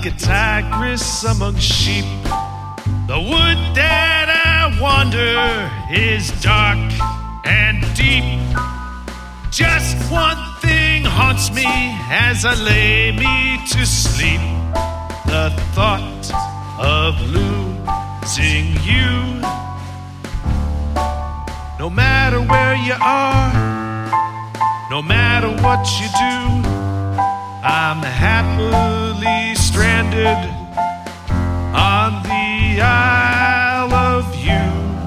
like a tigress among sheep. The wood that I wander is dark and deep. Just one thing haunts me as I lay me to sleep. The thought of losing you. No matter where you are, no matter what you do, I'm happily stranded on the Isle of You.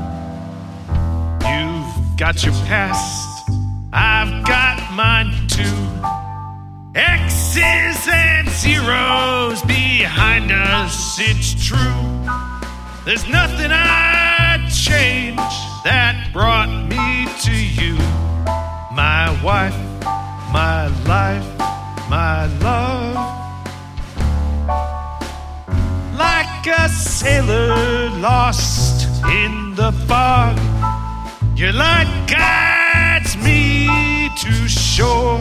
You've got your past, I've got mine too. X's and zeros behind us, it's true. There's nothing I'd change that brought me to you. My wife, my life, my love. Like a sailor lost in the fog, your light guides me to shore.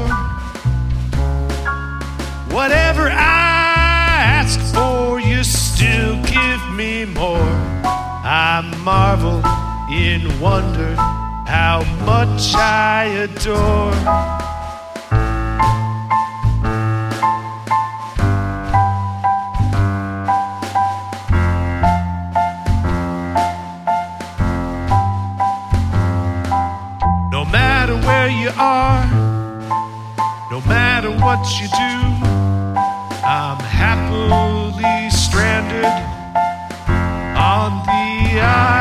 Whatever I ask for, you still give me more. I marvel in wonder how much I adore. No matter where you are, no matter what you do, I'm happily stranded on the island.